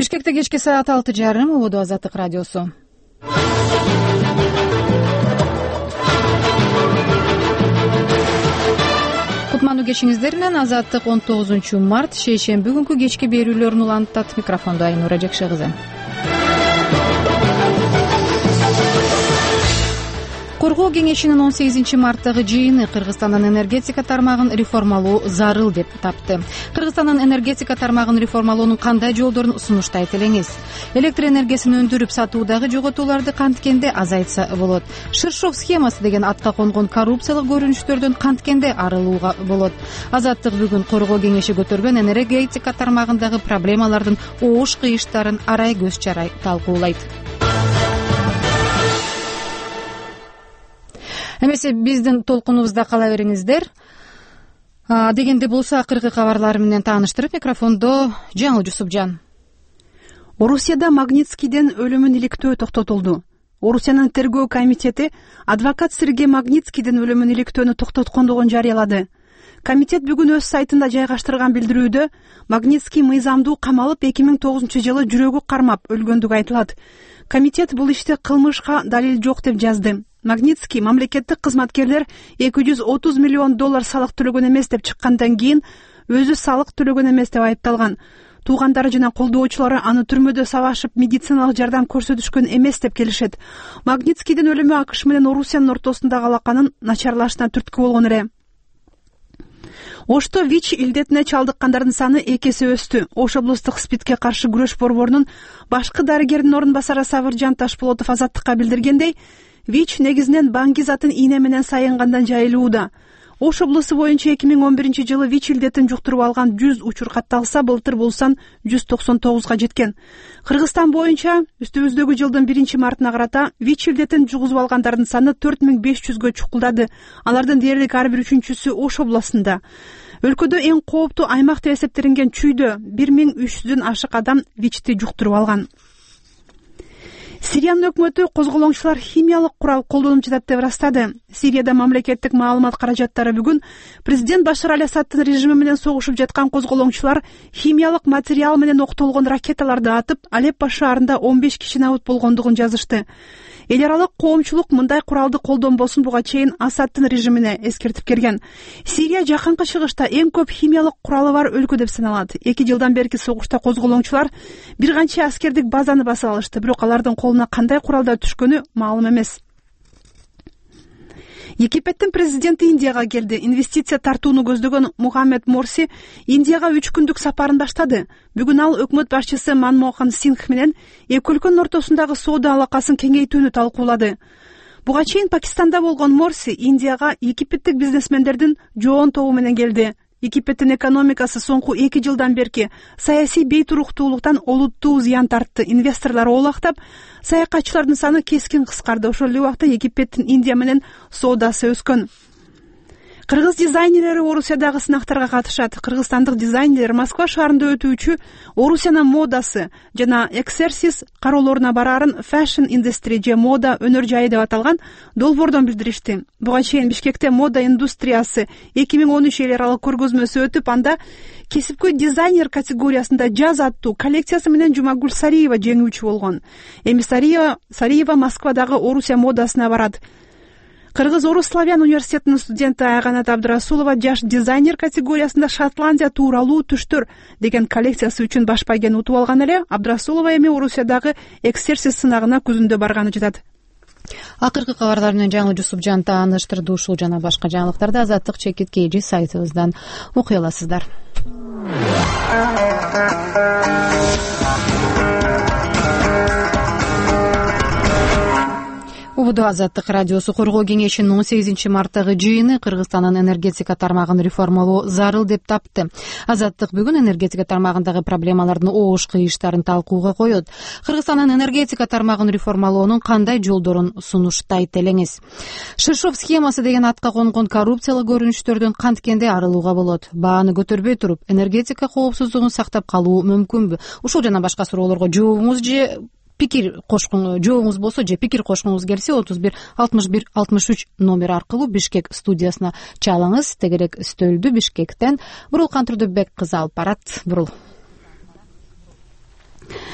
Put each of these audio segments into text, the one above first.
Бишкекте кечки саат 6:30 убуду Азаттык радиосу. Кутмандуу кечиңиздер менен Азаттык 19-март шейшемби күнкү кечки берүүлөрүн улантат. Микрофондо Айнура Жакшы кызы. Коргоо кеңешинин 18-марттагы жыйыны Кыргызстандын энергетика тармагын реформалоо зарыл деп тапты. Кыргызстандын энергетика тармагын реформалоонун кандай жолдорун сунуштайт элеңиз? Электр энергиясын өндүрүп сатуудагы жоготууларды канткенде азайтса болот? Ширшов схемасы деген атка конгон коррупциялык көрүнүштөрдөн канткенде арылууга болот? Азаттык бүгүн Коргоо кеңеши көтөргөн энергетика тармагындагы проблемалардын оош кыйыштарын арай көз чарай талкуулайт. Эмесе биздин толкунубузда кала бериңиздер. Дегенде болсо акыркы кабарлар менен тааныштырып, микрофондо Жаңыл Жусупжан. Орусияда Магнитскийден өлүмүн иликтөө токтотулду. Орусиянын тергөө комитети адвокат Сергей Магнитскийдин өлүмүн иликтөөнү токтоткондугун жарыялады. Комитет бүгүн өз сайтында жайгаштырган билдирүүдө Магнитский мыйзамдуу камалып 2009-жылы жүрөгү кармап өлгөндүгү айтылат. Комитет бул иште кылмышка далил жок деп жазды. Магнитский мамлекеттик кызматкерлер $230 миллион салык төлөгөн эмес деп чыккандан кийин өзү салык төлөгөн эмес деп айыпталган. Туугандары жана колдоочулары аны түрмөдө сабашып медициналык жардам көрсөтүшкөн эмес деп келишет. Магнитскийдин өлүмү АКШ менен Орусиянын ортосундагы алаканын начарлашына түрткү болгон эле. Ошто ВИЧ илдетине чалдыккандардын саны 2 эсе өстү. Ош облустук СПИДке каршы күрөш борборунун башкы дарыгердин орун басары Сабыржан Ташполотов Азаттыкка билдиргендей, ВИЧ негизинен баңги затын ийне менен сайынгандан жайылууда. Ош облусу боюнча 2011-жылы ВИЧ илдетин жуктуруп алган 100 учур катталса, былтыр бул сан 199га жеткен. Кыргызстан боюнча үстүбүздөгү жылдын 1-мартына карата ВИЧ илдетин жугузуп алгандардын саны 4500гө чукулдады. Алардын дээрлик ар бир үчүнчүсү Ош областында. Өлкөдө эң кооптуу аймак деп эсептелинген Чүйдө 1300дөн ашык адам ВИЧти жуктуруп алган. Сириянын өкмөтү козголоңчулар химиялык курал колдонуп жатат деп ырастады. Сирияда мамлекеттик маалымат каражаттары бүгүн президент Башар Аль-Асаддын режими менен согушуп жаткан козголоңчулар химиялык материал менен октолгон ракеталарды атып, Алеппо шаарында 15 киши набыт болгондугун жазышты. Эл аралык коомчулук мындай куралды колдонбосун буга чейин Асаддын режимине эскертип келген. Сирия жакынкы чыгышта эң көп химиялык куралы бар өлкө деп саналат. 2 жылдан берки согушта козголоңчулар бир канча аскердик базаны басып алышты, бирок алардын колуна кандай куралдар түшкөнү маалым эмес. Египеттин президенти Индияга келди. Инвестиция тартууну көздөгөн Мухаммед Морси Индияга 3 күндүк сапарын баштады. Бүгүн ал өкмөт башчысы Манмохан Сингх менен эки өлкөнүн ортосундагы соода алакасын кеңейтүүнү талкуулады. Буга чейин Пакистанда болгон Морси Индияга египеттик бизнесмендердин жоон тобу менен келди. Египеттин экономикасы соңку 2 жылдан берки саясий бейтуруктуулуктан олуттуу зыян тартты. Инвесторлор оолактап, саякатчылардын саны кескин кыскарды. Ошол эле убакта Египеттин Индия менен соодасы өскөн. Кыргыз дизайнерлери Орусиядагы сынактарга катышат. Кыргызстандык дизайнерлер Москва шаарында өтүүчү Орусиянын модасы жана Эксерсис кароолоруна бараарын Fashion Industry же мода өнөр жайы деп аталган долбоордон билдиришти. Буга чейин Бишкекте мода индустриясы 2013 эл аралык көргөзмөсү өтүп, анда кесипкөй дизайнер категориясында жаз аттуу коллекциясы менен Жумагүл Сариева жеңүүчү болгон. Эми Сариева Москвадагы Орусия модасына барат. Кыргыз-Орус славян университетинин студенти Айганат Абдрасулова жаш дизайнер категориясында Шотландия тууралуу түштөр деген коллекциясы үчүн баш байгени утуп алган эле. Абдрасулова эми Орусиядагы Эксерсис сынагына күзүндө барганы жатат. Акыркы кабарлар менен Жаңыл Жусупжан тааныштырды. Ушул жана башка жаңылыктарды Азаттык ЧК сайтыбыздан окуй аласыздар. Убуду Азаттык радиосу. Коргоо кеңешинин 18-марттагы жыйыны Кыргызстандын энергетика тармагын реформалоо зарыл деп тапты. Азаттык бүгүн энергетика тармагындагы проблемалардын оош кыйыштарын талкууга коет. Кыргызстандын энергетика тармагын реформалоонун кандай жолдорун сунуштайт элеңиз? Ширшов схемасы деген атка конгон коррупциялык көрүнүштөрдөн канткенде арылууга болот? Бааны көтөрбөй туруп энергетика коопсуздугун сактап калуу мүмкүнбү? Ушул жана башка суроолорго жообуңуз же пикир жообуңуз болсо же пикир кошкуңуз келсе 31 61 63 номер аркылуу Бишкек студиясына чалыңыз. Тегерек стөлдү Бишкектен Бурулкан Турдубек кызы алып барат. Бурул.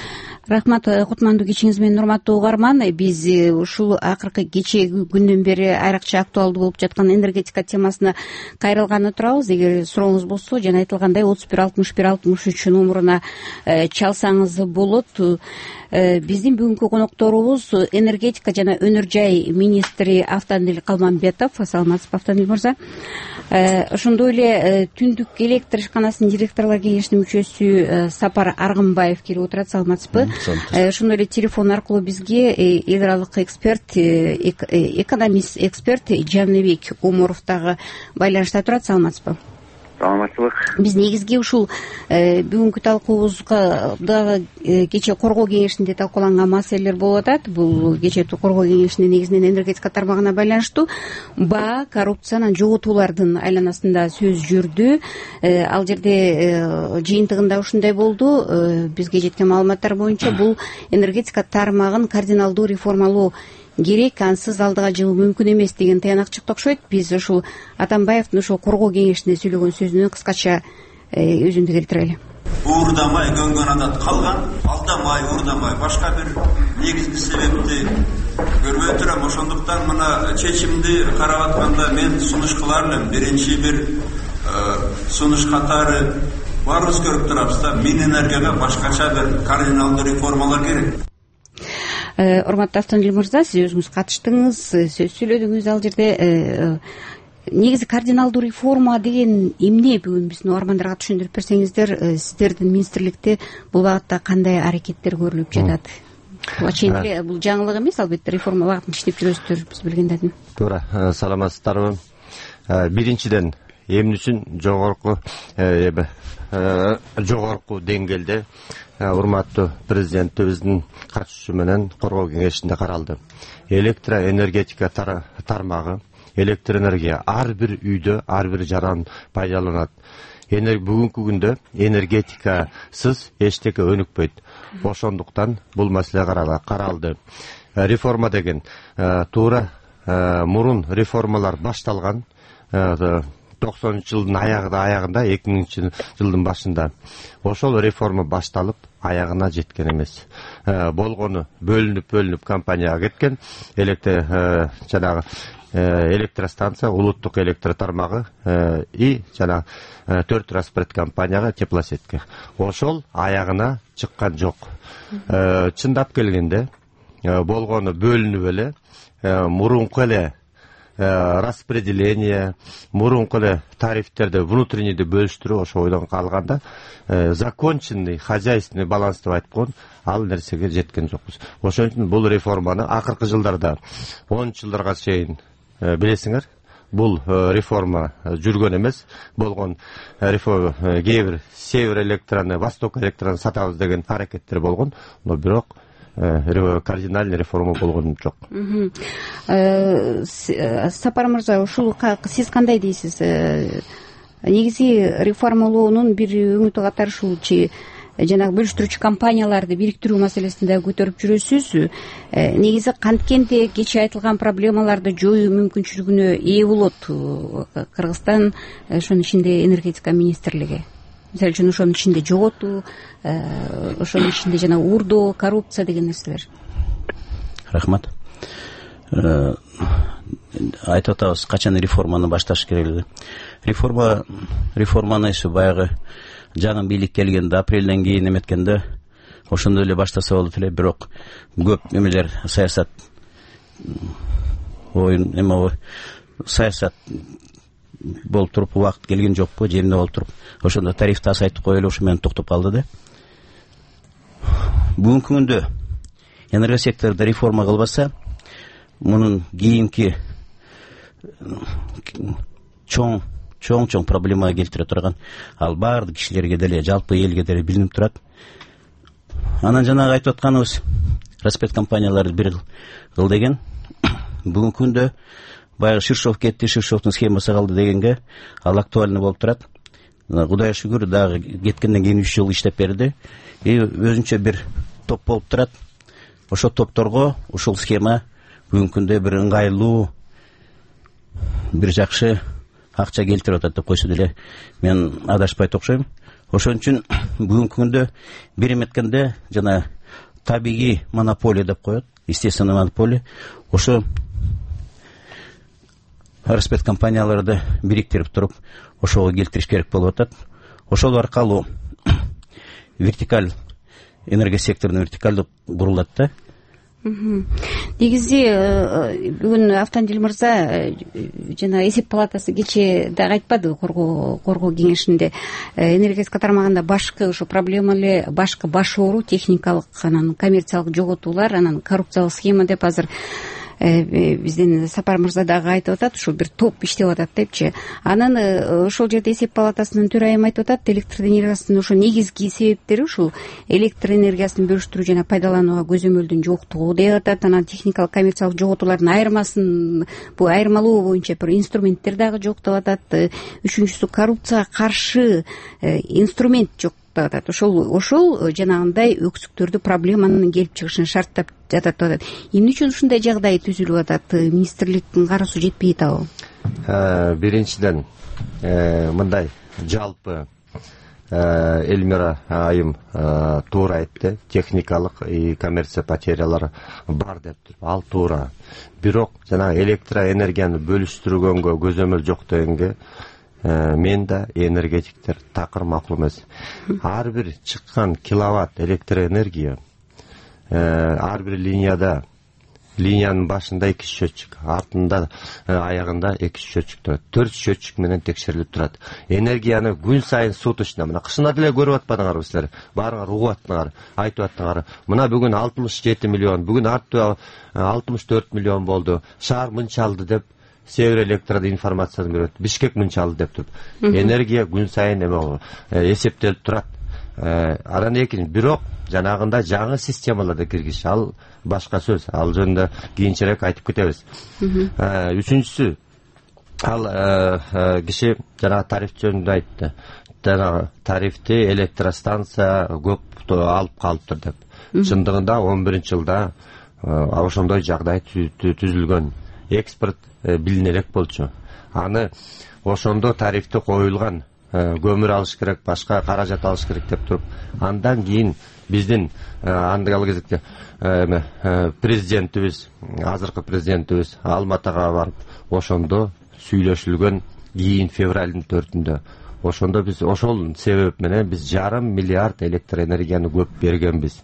Рахмат, кутмандуу кечиңиз менен урматтуу угарман. Биз ушул акыркы кечеги күндөн бери айрыкча актуалдуу болуп жаткан энергетика темасына кайрылганы турабыз. Эгер сурооңуз болсо, жана айтылгандай 31-61-63 номуруна чалсаңыз болот. Биздин бүгүнкү конокторубуз энергетика жана өнөр жай министри Автандил Калмамбетов. Саламатсызбы, Автандил мырза? Ошондой эле Түндүк электр ишканасынын директорлор кеңешинин мүчөсү Сапар Аргынбаев келип отурат. Саламатсызбы? Ошондой эле телефон аркылуу бизге эл аралык эксперт, экономист эксперт Жаныбек Умуров дагы байланышта турат. Саламатсызбы? Саламатчылык. Биз негизги ушул бүгүнкү талкуубузга дагы кечээ коргоо кеңешинде талкууланган маселелер болуп атат. Бул кечээ коргоо кеңешинин негизинен энергетика тармагына байланыштуу баа, коррупция, анан жоготуулардын айланасында сөз жүрдү. Ал жерде жыйынтыгында ушундай болду. Бизге жеткен маалыматтар боюнча бул энергетика тармагын кардиналдуу реформалоо керек, ансыз алдыга жылуу мүмкүн эмес деген тыянак чыкты окшойт. Биз ушул Атамбаевдин ушул коргоо кеңешинде сүйлөгөн сөзүнө кыскача өзүндү келтирели. Уурдамай көнгөн адат калган, алдамай, уурдамай башка бир негизги себепти көрбөй турам. Ошондуктан мына чечимди карап атканда мен сунуш кылар элем. Биринчи бир сунуш катары баарыбыз көрүп турабыз да, Минэнергияга башкача бир кардиналдуу реформалар керек. Урматтуу Автандил мырза, сиз өзүңүз катыштыңыз, сөз сүйлөдүңүз ал жерде. Негизи кардиналдуу реформа деген эмне, бүгүн биздин угармандарга түшүндүрүп берсеңиздер, сиздердин министрликте бул багытта кандай аракеттер көрүлүп жатат? Буга чейин эле бул жаңылык эмес, албетте реформа багытында иштеп жүрөсүздөр, биз билгендердин. Туура, саламатсыздарбы? Биринчиден эмне үчүн жогорку деңгээлде урматтуу президентибиздин катышуусу менен коргоо кеңешинде каралды. Электроэнергетика тармагы, электр энергия ар бир үйдө, ар бир жаран пайдаланат. Бүгүнкү күндө энергетикасыз эчтеке өнүкпөйт. Ошондуктан бул маселе каралды. Реформа деген туура мурун реформалар башталган. 90-жылдын аягында, 2000 жылдын башында ошол реформа башталып, аягына жеткен эмес. Болгону бөлүнүп компанияга кеткен, жанагы электростанция, улуттук электр тармагы и жанагы 4 распред компанияга, теплосетке. Ошол аягына чыккан жок. Чындап келгенде болгону бөлүнүп эле, мурунку эле распределение, мурунку эле тарифтерди внутреннийди бөлүштүрүү, ошо ойдон калганда законченный хозяйственный баланс деп айтып койгон, ал нерсеге жеткен жокпуз. Ошон үчүн бул реформаны акыркы жылдарда 10 жылдарга чейин билесиңер, бул реформа жүргөн эмес, болгон реформа кээ бир Север электроны, Восток электроны сатабыз деген аракеттер болгон, но бирок кардинальный реформа болгон жок. Сапар мырза, ушул сиз кандай дейсиз? Негизи реформалоонун бир өңүтү катары ушул жанагы бөлүштүрүүчү компанияларды бириктирүү маселесин да көтөрүп жүрөсүз. Негизи канткенде кечээ айтылган проблемаларды жоюу мүмкүнчүлүгүнө ээ болот Кыргызстан, ошонун ичинде энергетика министрлиги. Мисалы үчүн ошонун ичинде жоготуу, ошонун ичинде жана уурдоо, коррупция деген нерселер. Рахмат. Айтып атабыз, качан реформаны башташ керек. Реформаны иши баягы жаңы бийлик келгенде, апрелден кийин эметкенде, ошондой эле баштаса болот эле, бирок көп эмелер саясат саясат болуп туруп, убакыт келген жокпу, жеринде болуп туруп, ошондо тарифти азайтып коелу, ошо менен токтоп калды да. Бүгүнкү күндө энергия секторунда реформа кылбаса, мунун кийинки чоң проблема келтире турган, ал баардык кишилерге деле, жалпы элге деле билинип турат. Анан жанагы айтып атканыбыз, распред компанияларды бир кыл деген, бүгүнкү күндө баягы Ширшов кетти, Ширшовдун схемасы калды дегенге ал актуальный болуп турат. Кудайга шүгүр, дагы кеткенден кийин 3 жыл иштеп берди. Өзүнчө бир топ болуп турат. Ошол топторго ушул схема бүгүнкү күндө бир ыңгайлуу, бир жакшы акча келтирип атат деп койсо деле мен адашпайт окшойм. Ошон үчүн бүгүнкү күндө бир эметкенде жана табигый монополия деп коет, естественный монополия. Ошо распредкомпанияларды бириктирип туруп ошого келтириш керек болуп атат. Ошол аркылуу вертикаль энергосектордун вертикалдуу курулат да. Негизи бүгүн Автандил мырза жана эсеп палатасы кечээ дагы айтпадыбы коргоо кеңешинде энергетика тармагында башкы ошо проблема эле башкы баш оору техникалык анан коммерциялык жоготуулар, анан коррупциялык схема деп азыр биздин Сапар мырза дагы айтып атат, ушул бир топ иштеп атат депчи. Анан ошол жерде эсеп палатасынын төрайымы айтып атат, электр энергиясынын ошо негизги себептери ушул электр энергиясын бөлүштүрүү жана пайдаланууга көзөмөлдүн жоктугу деп атат. Анан техникалык коммерциялык жоготуулардын айырмасын, бул айырмалоо боюнча бир инструменттер дагы жок деп атат. Үчүнчүсү коррупцияга каршы инструмент жок. Ошол жанагындай өксүктөрдү проблеманын келип чыгышын шарттап жатат деп атат. Эмне үчүн ушундай жагдай түзүлүп атат? Министрликтин кароосу жетпей атабы? Биринчиден мындай жалпы Эльмира айым туура айтты, техникалык и коммерция потерялары бар деп туруп, ал туура. Бирок жанагы электроэнергияны бөлүштүргөнгө көзөмөл жок дегенге мен да энергетиктер такыр макул эмес. Ар бир чыккан киловатт электроэнергия ар бир линиянын башында 2 счетчик, артында аягында 2 счетчик турат. 4 счетчик менен текшерилип турат. Энергияны күн сайын суточно, мына кышына деле көрүп атпадыңарбы силер? Баарыңар угуп аттыңар, айтып аттыңар. Мына бүгүн 67 миллион, бүгүн артты 64 миллион болду. Шаар мынча алды деп Север электрода информацияны берет. Бишкек мынча алды деп туруп. Энергия күн сайын эсептелип турат. Анан экинчи, бирок жанагында жаңы системаларды киргизиш, ал башка сөз. Ал жөнүндө кийинчерээк айтып кетебиз. Үчүнчүсү, ал киши жанагы тариф жөнүндө айтты. Жанагы тарифти электростанция көп алып калыптыр деп. Чындыгында 11-жылда ошондой жагдай түзүлгөн. Экспорт билине элек болчу. Аны ошондо тарифти коюлган, көмүр алыш керек, башка каражат алыш керек деп туруп, андан кийин биздин андагы кезекте президентибиз, азыркы президентибиз Алматыга барып, ошондо сүйлөшүлгөн кийин февралдын 4-үндө. Ошондо биз ошол себеп менен биз 1,5 миллиард электроэнергияны көп бергенбиз.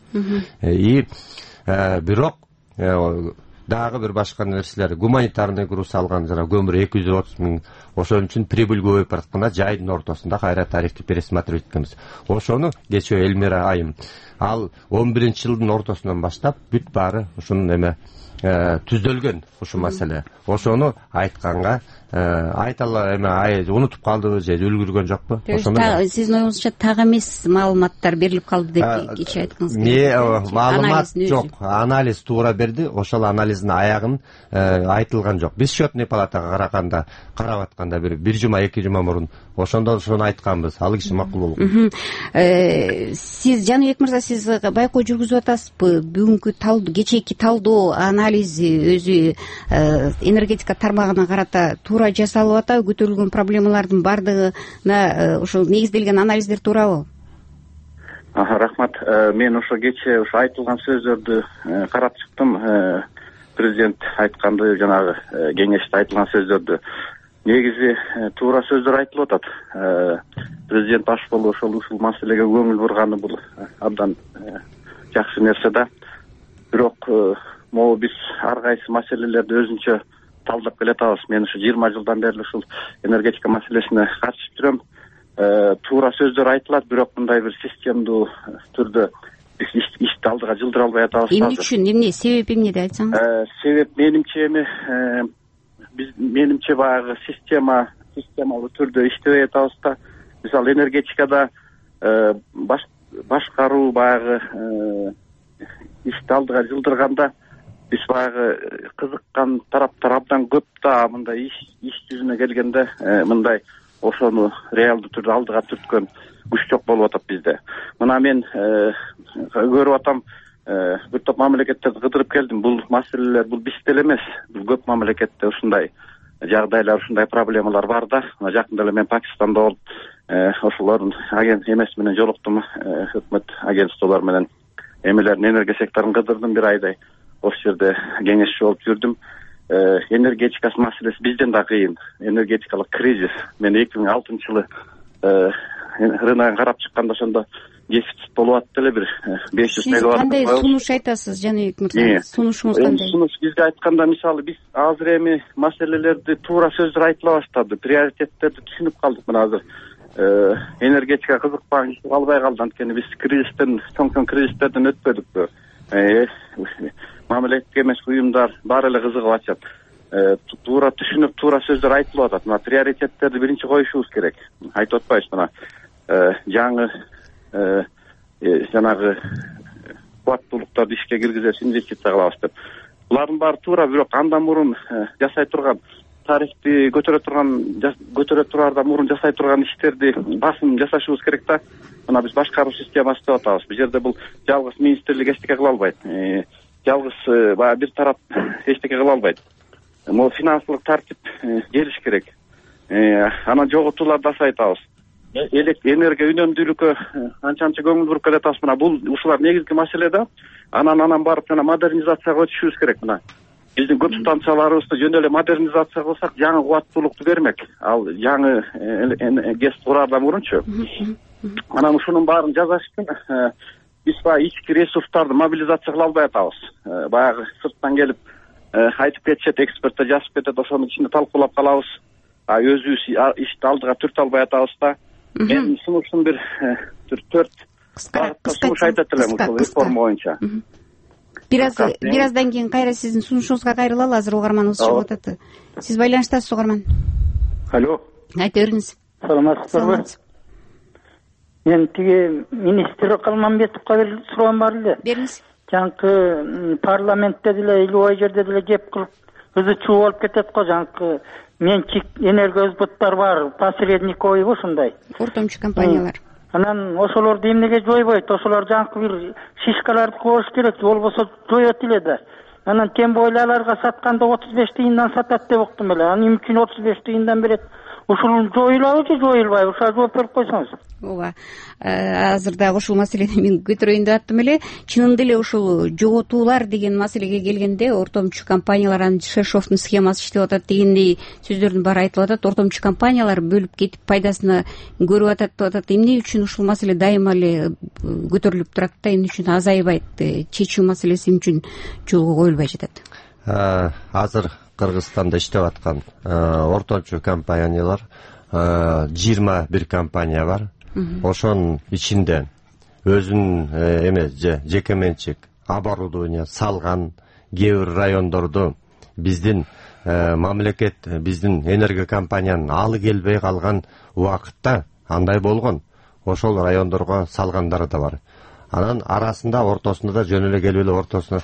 Бирок дагы бир башка нерселер, гуманитарный груз алган жана көмүр 230 миң, ошон үчүн прибыль көбөйүп баратканда жайдын ортосунда кайра тарифти пересматривать эткенбиз. Ошону кечээ Эльмира айым ал 11-жылдын ортосунан баштап бүт баары ушунун түздөлгөн ушу маселе. Ошону айтканга айталы унутуп калдыбы же үлгүргөн жокпу? Сиздин оюңузча так эмес маалыматтар берилип калды деп кечээ айткыңыз. Маалымат жок, анализ туура берди, ошол анализдин аягын айтылган жок. Биз счетный палатага карап атканда бир жума 2 жума мурун ошондо ошону айтканбыз. Ал киши макул болгон. Сиз Жаныбек мырза, сиз байкоо жүргүзүп атасызбы? Бүгүнкү талдоо, кечээки талдоо, анализ өзү энергетика тармагына карата туура жасалып атабы? Көтөрүлгөн проблемалардын бардыгына ошо негизделген анализдер туурабы? Рахмат. Мен ошо кечээ ошо айтылган сөздөрдү карап чыктым. Президент айтканды, жанагы кеңеште айтылган сөздөрдү негизи туура сөздөр айтылып атат. Президент баш болуп ушул маселеге көңүл бурганы бул абдан жакшы нерсе да. Бирок могу биз ар кайсы маселелерди өзүнчө талдап келатабыз. Мен ушу 20 жылдан бери ушул энергетика маселесине катышып жүрөм. Туура сөздөр айтылат, бирок мындай бир системдүү түрдө биз ишти алдыга жылдыра албай атабыз. Эмне үчүн, эмне себеп, эмнеде айтсаңыз? Себеп менимче баягы системалуу түрдө иштебей атабыз да. Мисалы энергетикада башкаруу баягы ишти алдыга жылдырганда биз баягы кызыккан тараптар абдан көп да. Мындай иш жүзүнө келгенде мындай ошону реалдуу түрдө алдыга түрткөн күч жок болуп атат бизде. Мына мен көрүп атам, бир топ мамлекеттерди кыдырып келдим. Бул маселелер бул бизде эле эмес. Бул көп мамлекетте ушундай жагдайлар, ушундай проблемалар бар да. Жакында эле мен Пакистанда болуп, ошолордун агент эмес менен жолуктум, өкмөт агентстволор менен. эмелердин энергия секторун кыдырдым бир айдай. Ошол жерде кеңешчи болуп жүрдүм. Энергетика маселеси бизден да кыйын. Энергетикалык кризис. Мен 2006-жылы рыногун карап чыкканда ошондо дефицит болуп атты эле бир 500 мегаватт. Кандай сунуш айтасыз, Жаныбек мырза? Сунушуңуз кандай? Сунуш бизге айтканда, мисалы биз азыр эми маселелерди туура сөздөр айтыла баштады. Приоритеттерди түшүнүп калдык. Мына азыр энергетика кызыкпаган киши калбай калды. Анткени биз чоң кризистерден өтпөдүкпү. Мамлекеттик эмес уюмдар баары эле кызыгып атышат. Туура түшүнүп, туура сөздөр айтылып атат. Мына приоритеттерди биринчи коюшубуз керек. Айтып атпайбыз, мына жаңы жанагы кубаттуулуктарды ишке киргизебиз, инвестиция кылабыз деп. Булардын баары туура, бирок андан мурун жасай турган тарифти көтөрө турардан мурун жасай турган иштерди басым жасашыбыз керек да. Мына биз башкаруу системасы деп атабыз. Бул жерде бул жалгыз министрлик эчтеке кыла албайт. Жалгыз баягы бир тарап эчтеке кыла албайт. Могу финансылык тартип келиш керек. Анан жоготууларды азайтабыз. Энергия үнөмдүүлүккө анча көңүл буруп келатабыз. Мына бул ушулар негизги маселе да. Анан барып жана модернизацияга өтүшүбүз керек. Мына биздин көп станцияларыбызды жөн эле модернизация кылсак, жаңы кубаттуулукту бермек. Ал жаңы ГЭС курардан мурунчу. Анан ушунун баарын жасаш үчүн биз баягы ички ресурстарды мобилизация кыла албай атабыз. Баягы сырттан келип айтып кетишет, эксперттер жазып кетет, ошонун ичинде талкуулап калабыз. Өзүбүз ишти алдыга түртө албай атабыз да. Мен сунушум бир 4 сунуш айтат элем ушул реформа боюнча. Бир аздан кийин кайра сиздин сунушуңузга кайрылалы, азыр угарманыбыз чыгып атат. Сиз байланыштасыз, угарман. Алло. Айта бериңиз. Саламатсызбы? Мен тиги министр Калманбетовго бир суроом бар эле. Бериңиз. Жаңкы парламентте деле илбай жерде деле кеп кылып өзү чуу болуп кетет го. Жаңкы менчик энергосбыттар бар, посредник койбу ушундай. Ортомчу компаниялар. Анан ошолорду эмнеге жойбойт? Ошолор жаңкы бир шишкаларды коюш керек, болбосо жоет эле да. Анан тем более аларга сатканда 35 тыйындан сатат деп уктум эле. Анан эмне үчүн 35 тыйындан берет? Ушул жоюлабы же жоюлбайбы? Ушуга жооп берип койсоңуз. Ооба. Азыр дагы ушул маселени мен көтөрөйүн деп аттым эле. Чынында эле ушул жоготуулар деген маселеге келгенде ортомчу компаниялардын Шершовдун схемасы иштеп атат дегендей сөздөрдүн баары айтылып атат. Ортомчу компаниялар бөлүп кетип пайдасына көрүп атат деп атат. Эмне үчүн ушул маселе дайыма эле көтөрүлүп турат да, эмне үчүн азайбайт? Чечүү маселеси эмне үчүн жолго коюлбай жатат? Азыр Кыргызстанда иштеп аткан ортомчу компаниялар 21 компания бар. Ошонун ичинде өзүнүн жеке менчик оборудование салган кээ бир райондорду биздин мамлекет, биздин энергия компаниянын алы келбей калган убакытта андай болгон. Ошол райондорго салгандары да бар. Анан арасында ортосунда да жөн эле келип эле ортосуна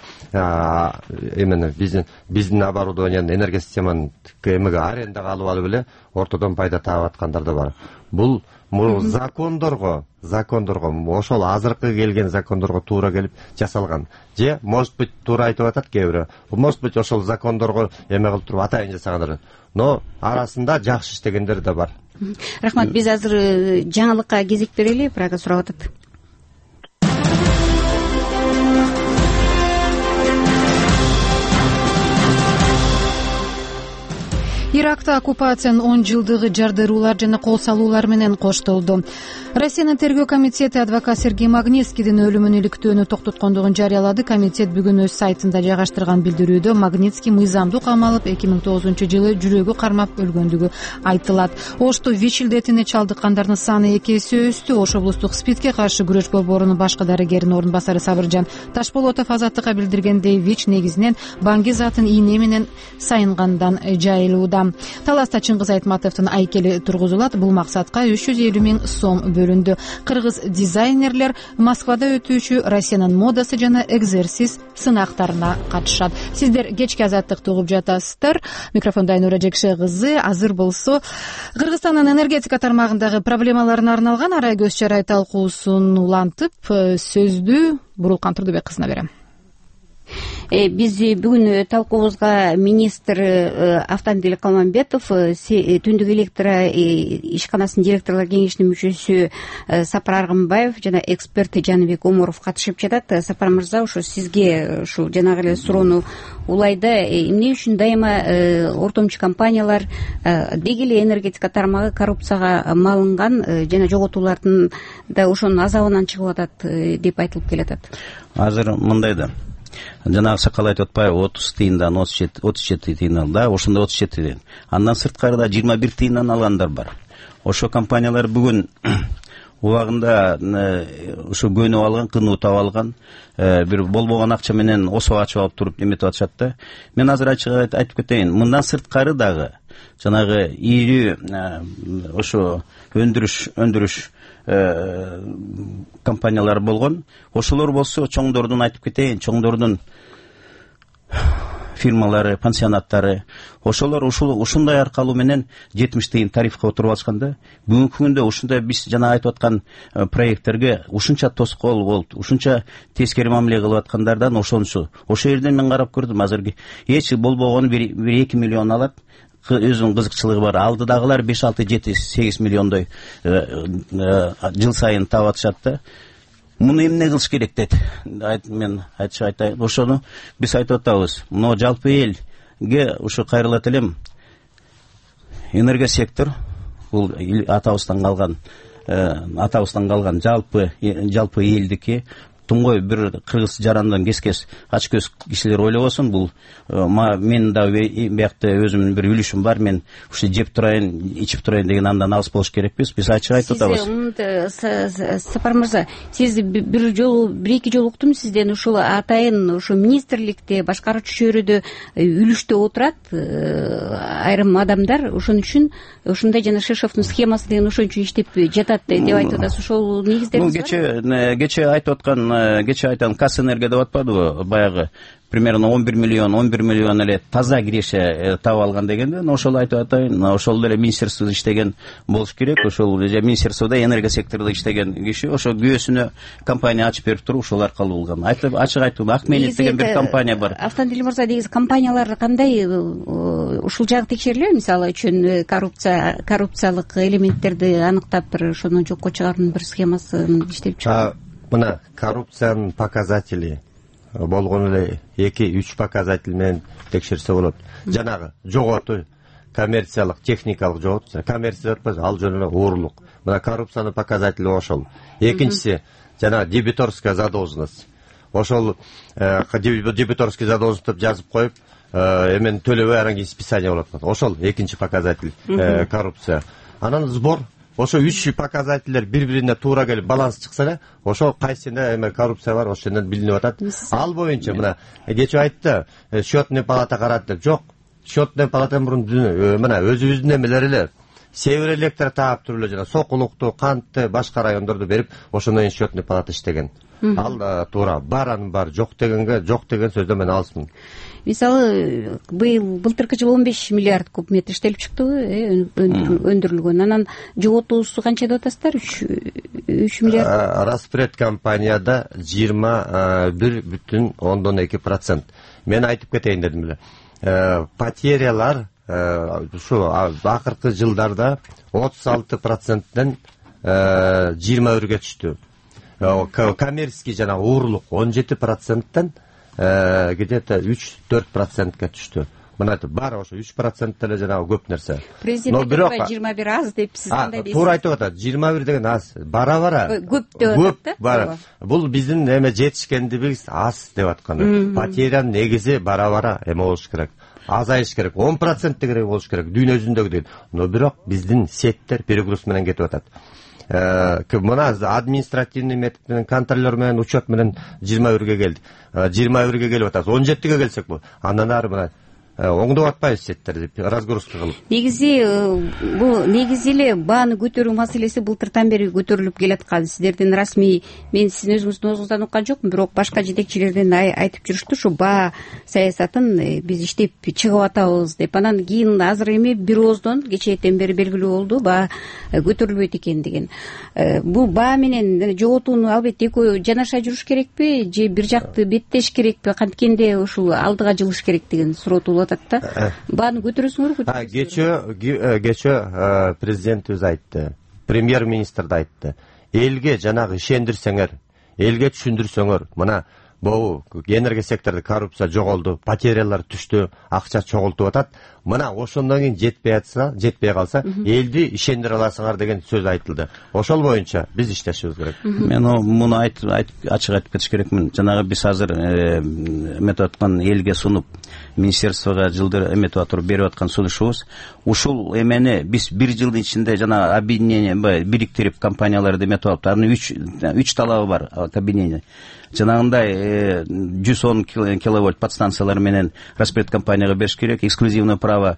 эмени биздин оборудованиянын энергия системанын эмеге арендага алып эле ортодон пайда таап аткандар да бар. Бул закондорго ошол азыркы келген закондорго туура келип жасалган. Же может быть туура айтып атат кээ бирөө. Может быть ошол закондорго эме кылып туруп атайын жасагандар. Но арасында жакшы иштегендер да бар. Рахмат. Биз азыр жаңылыкка кезек берели, Прага сурап атат. Иракта оккупациянын 10 жылдыгы жардыруулар жана кол салуулар менен коштолду. Россиянын тергөө комитети адвокат Сергей Магнитскийдин өлүмүн иликтөөнү токтоткондугун жарыялады. Комитет бүгүн өз сайтында жайгаштырган билдирүүдө Магнитский мыйзамдуу камалып 2009-жылы жүрөгү кармап өлгөндүгү айтылат. Ошто ВИЧ илдетине чалдыккандардын саны 2 эсе өстү. Ош облустук СПИДке каршы күрөш борборунун башкы дарыгеринин орун басары Сабыржан Ташболотов Азаттыкка билдиргендей, ВИЧ негизинен баңги затын ийне менен сайынгандан жайылууда. Таласта Чыңгыз Айтматовдун айкели тургузулат. Бул максатка 350 000 сом бөлүндү. Кыргыз дизайнерлер Москвада өтүүчү Россиянын модасы жана экзерсис сынактарына катышат. Сиздер кечки Азаттыкты угуп жатасыздар. Микрофонда Айнура Жекше кызы. Азыр болсо Кыргызстандын энергетика тармагындагы проблемаларына арналган арай көз чарай талкуусун улантып, сөздү Бурулкан Турдубек кызына берем. Биз бүгүн талкуубузга министр Автандил Калмамбетов, Түндүк электр ишканасынын директорлор кеңешинин мүчөсү Сапар Аргынбаев жана эксперт Жаныбек Омуров катышып жатат. Сапар мырза, ошо сизге ушул жанагы эле суроону улайда. Эмне үчүн дайыма ортомчу компаниялар деги эле энергетика тармагы коррупцияга малынган жана жоготуулардын да ошонун азабынан чыгып атат деп айтылып келатат? Азыр мындай да, жанагы Сакал айтып атпайбы, 30 тыйындан 37 тыйын да, ошондо 37 тыйын. Андан сырткарыда 21 тыйындан алгандар бар. Ошо компаниялар бүгүн убагында ушу көнүп алган, кынуу таап алган, бир болбогон акча менен осо ачып алып туруп эметип атышат да. Мен азыр ачык айтып кетейин, мындан сырткары дагы жанагы ийри ошо өндүрүш компаниялар болгон. Ошолор болсо чоңдордун, айтып кетейин, чоңдордун фирмалары, пансионаттары, ошолор ушундай аркалуу менен 70 тыйын тарифке отуруп алышканда, бүгүнкү күндө ушундай биз жана айтып аткан проекттерге ушунча тоскоол болуп, ушунча тескери мамиле кылып аткандардан ошончу. Ошол жерден мен карап көрдүм, азыркы эч болбогону бир 2 миллион алат, өзүнүн кызыкчылыгы бар. Алдыдагылар 5, 6, 7, 8 миллиондой жыл сайын таап атышат да. Муну эмне кылыш керек дейт. Мен айтайын. Ошону биз айтып атабыз. Мына жалпы элге ушу кайрылат элем. Энергия сектор бул атабыздан калган жалпы элдики. Туңгой бир кыргыз жарандан кескес ачкөз кишилер ойлобосун. Бул мен да биякта өзүмдүн бир үлүшүм бар. Мен ушу жеп турайын, ичип турайын деген андан алыс болуш керекпиз. Биз ачык айтып атабыз. Сапар мырза, сиз бир-эки жолу уктум сизден, ушул атайын ушу министрликте, башкаруучу чөйрөдө үлүштө отурат айрым адамдар. Ошон үчүн ушундай жана Шишовдун схемасы деген ошон үчүн иштеп жатат деп айтып атасыз. Ошол негиздериңиз барбы? Кече айтып аткан Казэнерго деп атпадыбы, баягы примерно 11 миллион эле таза киреше таап алган дегенде, ошол айтып атайын, ошол эле министерстводо иштеген болуш керек. Ошол министерстводо энергия секторунда иштеген киши ошо күйөөсүнө компания ачып берип туруп ошол аркылуу болгон. Ачык айтып, Акменет деген бир компания бар. Автандил мырза, негизи компаниялар кандай ушул жагы текшерилеби? Мисалы үчүн коррупциялык элементтерди аныктап бир ошону жокко чыгаруунун бир схемасын иштеп чыгат. Мына коррупциянын показатели болгон эле 2-3 показатель менен текшерсе болот. Жанагы жоготу, коммерциялык, техникалык жоготу, коммерция деп ал жөн эле оорлук. Мына коррупциянын показатели ошол. Экинчиси жана дебиторская задолженность. Ошол дебиторский задолженность деп жазып коюп, эмен төлөбөй анан кийин списание болот. Ошол экинчи показатель коррупция. Анан сбор. Ошо 3 показательдер бири-бирине туура келип баланс чыкса эле, ошо кайсында эме коррупция бар, ошондон билинип атат. Ал боюнча мына кече айтты, счетный палата карат деп. Жок, счетный палата мурун мына өзүбүздүн эмелер эле Север электр таап туруп эле жана Сокулукту, Кантты, башка райондорду берип, ошондон кийин счетный палата иштеген. Ал туура, баранын бар, жок деген сөздөн мен алысмын. Мисалы, былтыркы жылы 15 миллиард куб метр иштелип чыктыбы, өндүрүлгөн. Анан жоготуусу канча деп атасыздар? 3 миллиард. Распред компанияда 21,2%. Мен айтып кетейин дедим эле. Потерялар ушу акыркы жылдарда 36%ден 21-ге түштү. Коммерческий жана уурлук 17%ден где-то 3-4%га түштү. Мына бар ошо 3% эле жанагы көп нерсе. Президент 21 аз деп сиз кандай дейсиз? Туура айтып атат. 21 деген аз, бара-бара. Көп деп атат да? Бул биздин эме жетишкендигибиз аз деп атканы. Потерянын негизи бара-бара эме болуш керек. Азайыш керек. 10% керек болуш керек. Дүйнө жүзүндөгүдөй. Но бирок биздин сеттер перегруз менен кетип атат. Мына административный метод менен, контролер менен, учет менен 21-ге келди. 21-ге келип атат. 17-ге келсек бул. Андан ары мына оңдоп атпайбыз сеттерди разгрузка кылып. Бул негизи эле бааны көтөрүү маселеси былтыртан бери көтөрүлүп келаткан. Сиздердин расмий, мен сиздин өзүңүздүн оозуңуздан уккан жокмун, бирок башка жетекчилерден айтып жүрүштү, ушу баа саясатын биз иштеп чыгып атабыз деп. Анан кийин азыр эми бир ооздон кечээден бери белгилүү болду, баа көтөрүлбөйт экен деген. Бул баа менен жоготууну албетте экөө жанаша жүрүш керекпи же бир жакты беттеш керекпи, канткенде ушул алдыга жылыш керек деген суроо туулуп атат да. Бааны көтөрөсүңөрбү? Кечээ президентибиз айтты, премьер-министр да айтты. Элге жанагы ишендирсеңер, элге түшүндүрсөңөр, мына бул энергия секторунда коррупция жоголду, потерялар түштү, акча чогултуп атат. Мына ошондон кийин жетпей калса, элди ишендире аласыңар деген сөз айтылды. Ошол боюнча биз иштешибиз керек. Мен муну ачык айтып кетиш керекмин. Жанагы биз азыр эметип аткан элге сунуп, министерствого жылдыр эметип атып берип аткан сунушубуз, ушул эмени биз бир жылдын ичинде жана объединение бириктирип компанияларды эметип алып, анын 3 талабы бар объединение. Жанагындай 110 киловольт подстанциялар менен распред компанияга бериш керек, эксклюзивный право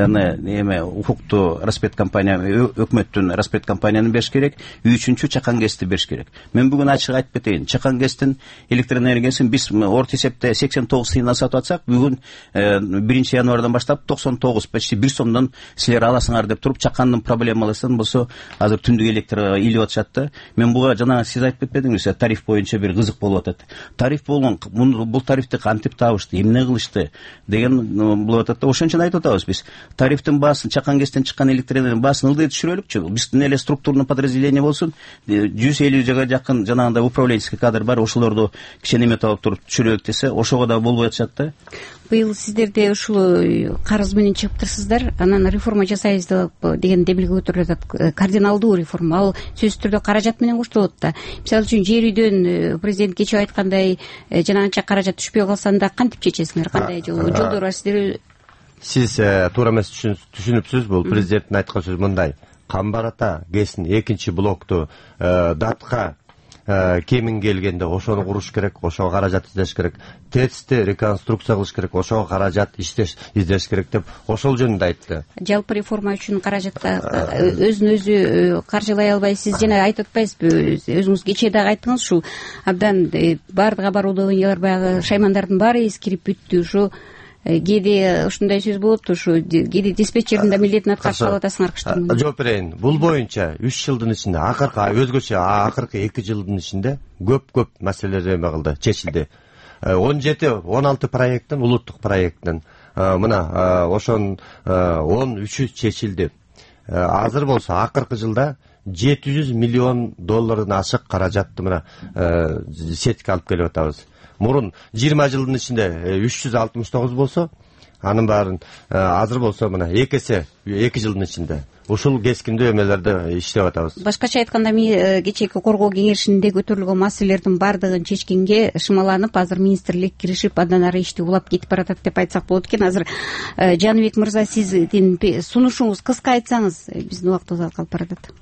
укукту распред компания, өкмөттүн распред компанияны бериш керек, үчүнчү чакан гэсти бериш керек. Мен бүгүн ачык айтып кетейин, чакан гэстин электроэнергиясын биз орто эсепте 89 тыйындан сатып атсак, бүгүн 1 январдан баштап 99, почти 1 сомдон силер аласыңар деп туруп, чакандын проблемалысын болсо азыр түндүк электрге илип атышат да. Мен буга жана сиз айтып кетпедиңизби, тариф боюнча бир кызык болуп атат. Тариф болгон, бул тарифти кантип табышты, эмне кылышты деген болуп атат да. Ошон үчүн айтып атабыз биз. Тарифтин баасын, чакан гэстен чыккан электроэнергиянын баасын ылдый түшүрөлүкчү. Биздин эле структурный подразделение болсун, 150 жакын жанагындай управленческий кадр бар, ошолорду кичине эметип алып туруп түшүрөлүк десе, ошого да болбой атышат да. Быйыл сиздерде ушул карыз менен чыгыптырсыздар, анан реформа жасайбыз деген демилге көтөрүлүп атат. Кардиналдуу реформа, ал сөзсүз түрдө каражат менен коштолот да. Мисалы үчүн жер үйдөн президент кечээ айткандай, жанагынча каражат түшпөй калса анда кантип чечесиңер? Кандай жолдор бар сиздер? Сиз туура эмес түшүнүпсүз. Бул президенттин айткан сөзү мындай: Камбар ата гэсин экинчи блокту датка кемин келгенде ошону куруш керек, ошого каражат издеш керек. ТЭЦти реконструкция кылыш керек, ошого каражат издеш керек деп ошол жөнүндө айтты. Жалпы реформа үчүн каражатка өзүн өзү каржылай албайсыз, жана айтып атпайсызбы, өзүңүз кечээ дагы айттыңыз, ушул абдан баардык оборудованиялар баягы шаймандардын баары эскирип бүттү. Ушу кээде ушундай сөз болот, ушу кээде диспетчердин да милдетин аткарып калып атасыңар. Жооп берейин. Бул боюнча 3 жылдын ичинде, өзгөчө акыркы 2 жылдын ичинде көп маселелер эме кылды, чечилди. 17-16 проекттин, улуттук проекттин мына ошонун 13-ү чечилди. Азыр болсо акыркы жылда $700 миллион ашык каражатты мына сетке алып келип атабыз. Мурун 20 жылдын ичинде 369 болсо, анын баарын азыр болсо мына 2 эсе 2 жылдын ичинде ушул кескиндүү эмелерди иштеп атабыз. Башкача айтканда, кечээки коргоо кеңешинде көтөрүлгөн маселелердин баардыгын чечкенге шымаланып, азыр министрлик киришип, андан ары ишти улап кетип баратат деп айтсак болот экен. Азыр Жаныбек мырза, сиздин сунушуңуз кыска айтсаңыз, биздин убактыбыз калып баратат.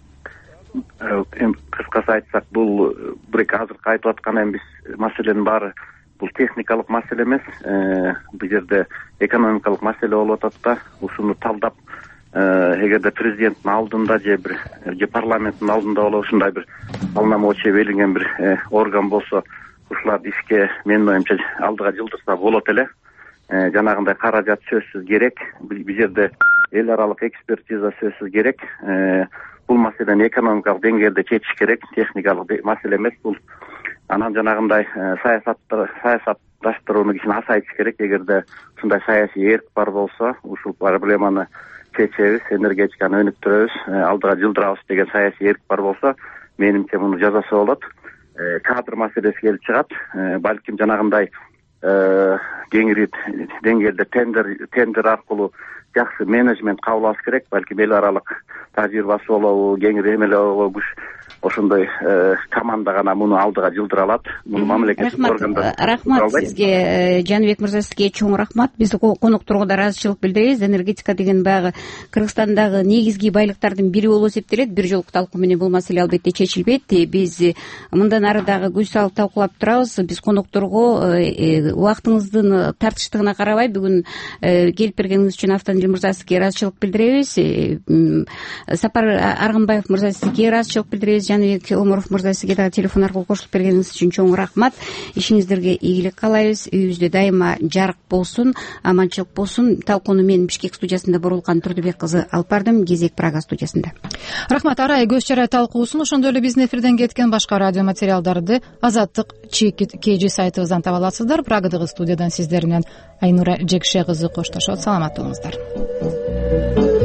Кыскасы айтсак, бул азыркы айтып аткан эми биз маселенин баары бул техникалык маселе эмес, бул жерде экономикалык маселе болуп атат да. Ушуну талдап, эгерде президенттин алдында же парламенттин алдында болобу ушундай бир полномочия берилген бир орган болсо, ушуларды ишке менин оюмча алдыга жылдырса болот эле. Жанагындай каражат сөзсүз керек. Бул жерде эл аралык экспертиза сөзсүз керек. Бул маселени экономикалык деңгээлде чечиш керек, техникалык маселе эмес бул. Анан жанагындай саясатташтырууну кичине азайтыш керек. Эгерде ушундай саясий эрк бар болсо, ушул проблеманы чечебиз, энергетиканы өнүктүрөбүз, алдыга жылдырабыз деген саясий эрк бар болсо, менимче муну жасаса болот. Кадр маселеси келип чыгат. Балким жанагындай кеңири деңгээлде тендер аркылуу жакшы менеджмент кабыл алыш керек. Балким эл аралык тажрыйбасы болобу, кеңири эмеле болобу, ошондой команда гана муну алдыга жылдыра алат. Муну мамлекеттик органдар. Рахмат сизге, Жаныбек мырза, сизге чоң рахмат. Биз конокторго да ыраазычылык билдиребиз. Энергетика деген баягы Кыргызстандагы негизги байлыктардын бири болуп эсептелет. Бир жолку талкуу менен бул маселе албетте чечилбейт. Биз мындан ары дагы көз салып талкуулап турабыз. Биз конокторго убактыңыздын тартыштыгына карабай бүгүн келип бергениңиз үчүн Автандил мырза сизге ыраазычылык билдиребиз. Сапар Аргынбаев мырза сизге ыраазычылык билдиребиз. Жаныбек Омуров мырза сизге дагы телефон аркылуу кошулуп бергениңиз үчүн чоң рахмат. Ишиңиздерге ийгилик каалайбыз. Үйүбүздө дайыма жарык болсун, аманчылык болсун. Талкууну мен Бишкек студиясында Борулкан Турдубек кызы алып бардым, Кезек Прага студиясында. Рахмат. Арай көз чарай талкуусун ошондой эле биздин эфирден кеткен башка радио материалдарды Азаттык ЧК сайтыбыздан таба аласыздар. Прагадагы студиядан сиздер менен Айнура Жекше кызы коштошот. Саламат болуңуздар.